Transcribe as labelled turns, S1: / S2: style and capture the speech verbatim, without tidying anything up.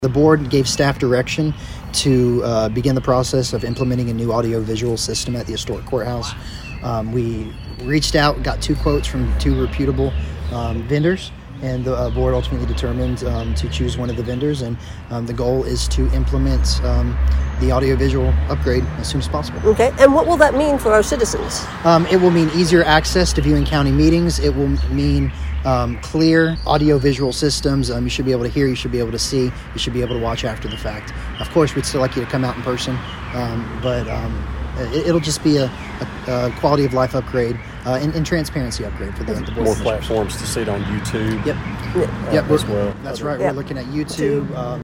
S1: The board gave staff direction to uh, begin the process of implementing a new audio-visual system at the historic courthouse. Um, we reached out, got two quotes from two reputable um, vendors, and the uh, board ultimately determined um, to choose one of the vendors, and um, the goal is to implement um, the audio-visual upgrade as soon as possible.
S2: Okay, and what will that mean for our citizens?
S1: Um, it will mean easier access to viewing county meetings. It will mean um, clear audio-visual systems. Um, you should be able to hear, you should be able to see, you should be able to watch after the fact. Of course, we'd still like you to come out in person, um, but um, it, it'll just be a, a, a quality of life upgrade uh, and, and transparency upgrade for the, the board.
S3: More platforms to see it on YouTube.
S1: Yep.
S3: Uh,
S1: Yep.
S3: as well.
S1: That's right.
S2: Yeah.
S1: We're looking at YouTube. Um,